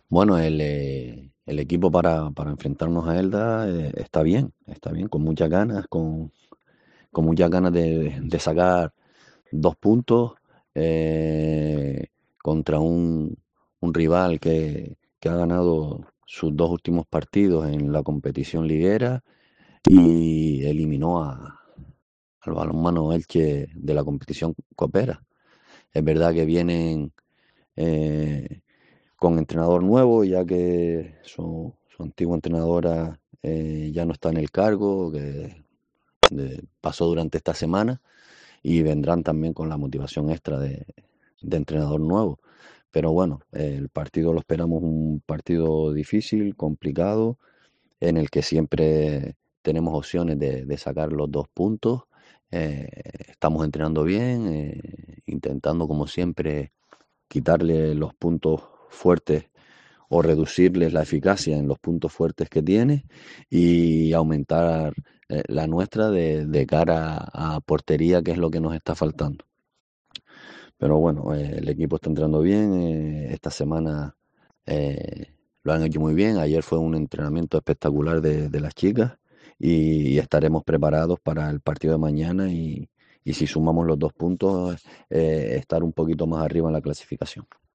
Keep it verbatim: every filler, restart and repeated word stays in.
Bueno, el, eh, el equipo para, para enfrentarnos a Elda eh, está bien, está bien, con muchas ganas, con, con muchas ganas de, de sacar dos puntos eh, contra un, un rival que, que ha ganado sus dos últimos partidos en la competición liguera y eliminó a, al balonmano Elche de la competición copera. Es verdad que vienen eh, con entrenador nuevo, ya que su, su antigua entrenadora eh, ya no está en el cargo, que de- pasó durante esta semana, y vendrán también con la motivación extra de, de entrenador nuevo. Pero bueno, eh, el partido lo esperamos un partido difícil, complicado, en el que siempre tenemos opciones de, de sacar los dos puntos. Eh, estamos entrenando bien, eh, intentando como siempre quitarle los puntos fuertes o reducirles la eficacia en los puntos fuertes que tiene y aumentar eh, la nuestra de, de cara a portería, que es lo que nos está faltando. Pero bueno, eh, el equipo está entrando bien. Eh, esta semana eh, lo han hecho muy bien. Ayer fue un entrenamiento espectacular de, de las chicas y, y estaremos preparados para el partido de mañana y, y si sumamos los dos puntos, eh, estar un poquito más arriba en la clasificación.